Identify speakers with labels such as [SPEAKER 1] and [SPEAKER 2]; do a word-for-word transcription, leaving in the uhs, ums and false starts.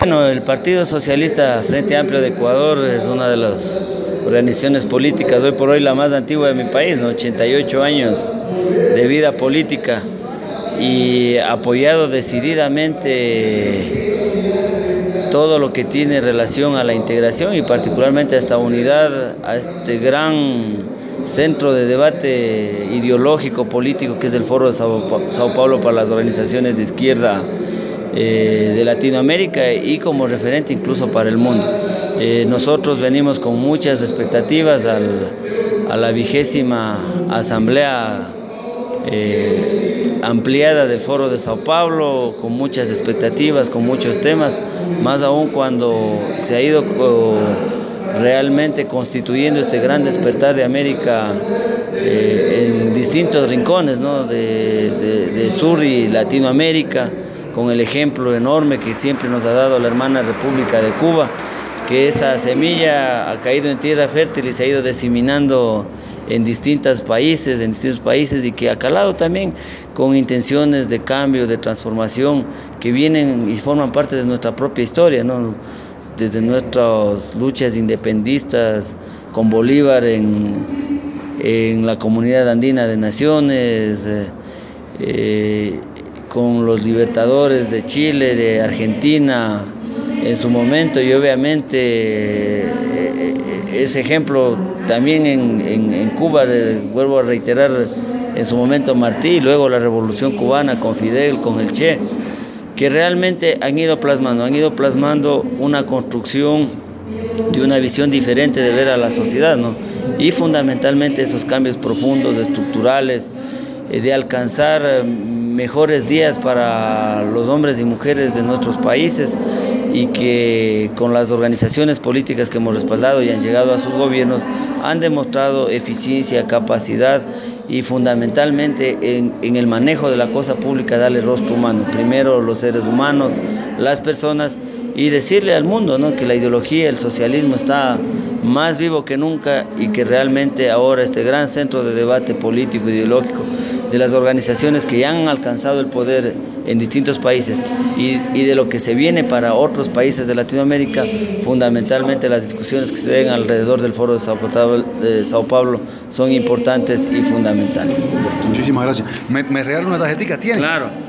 [SPEAKER 1] Bueno, el Partido Socialista Frente Amplio de Ecuador es una de las organizaciones políticas, hoy por hoy la más antigua de mi país, ¿no? ochenta y ocho años de vida política y apoyado decididamente todo lo que tiene relación a la integración y particularmente a esta unidad, a este gran centro de debate ideológico, político que es el Foro de Sao, Sao Paulo para las organizaciones de izquierda eh, de Latinoamérica y como referente incluso para el mundo. Eh, nosotros venimos con muchas expectativas al, a la vigésima asamblea eh, ampliada del Foro de Sao Paulo, con muchas expectativas, con muchos temas, más aún cuando se ha ido oh, realmente constituyendo este gran despertar de América eh, en distintos rincones, ¿no? de, de, de Sur y Latinoamérica, con el ejemplo enorme que siempre nos ha dado la hermana República de Cuba, que esa semilla ha caído en tierra fértil y se ha ido diseminando en distintos países, en distintos países y que ha calado también con intenciones de cambio, de transformación, que vienen y forman parte de nuestra propia historia, ¿no? Desde nuestras luchas independistas con Bolívar en, en la Comunidad Andina de Naciones, eh, eh, con los libertadores de Chile, de Argentina en su momento, y obviamente eh, ese ejemplo también en, en, en Cuba, de, vuelvo a reiterar, en su momento Martí, luego la Revolución Cubana con Fidel, con el Che, que realmente han ido plasmando, han ido plasmando una construcción de una visión diferente de ver a la sociedad, ¿no? Y fundamentalmente esos cambios profundos, estructurales, eh, de alcanzar mejores días para los hombres y mujeres de nuestros países, y que con las organizaciones políticas que hemos respaldado y han llegado a sus gobiernos han demostrado eficiencia, capacidad y fundamentalmente en, en el manejo de la cosa pública darle rostro humano, primero los seres humanos, las personas, y decirle al mundo, ¿no? que la ideología, el socialismo está más vivo que nunca y que realmente ahora este gran centro de debate político, ideológico, de las organizaciones que ya han alcanzado el poder en distintos países y, y de lo que se viene para otros países de Latinoamérica, fundamentalmente las discusiones que se den alrededor del Foro de Sao Paulo, de Sao Paulo son importantes y fundamentales.
[SPEAKER 2] Muchísimas gracias. ¿Me, me regala una tarjetita? ¿Tiene?
[SPEAKER 1] Claro.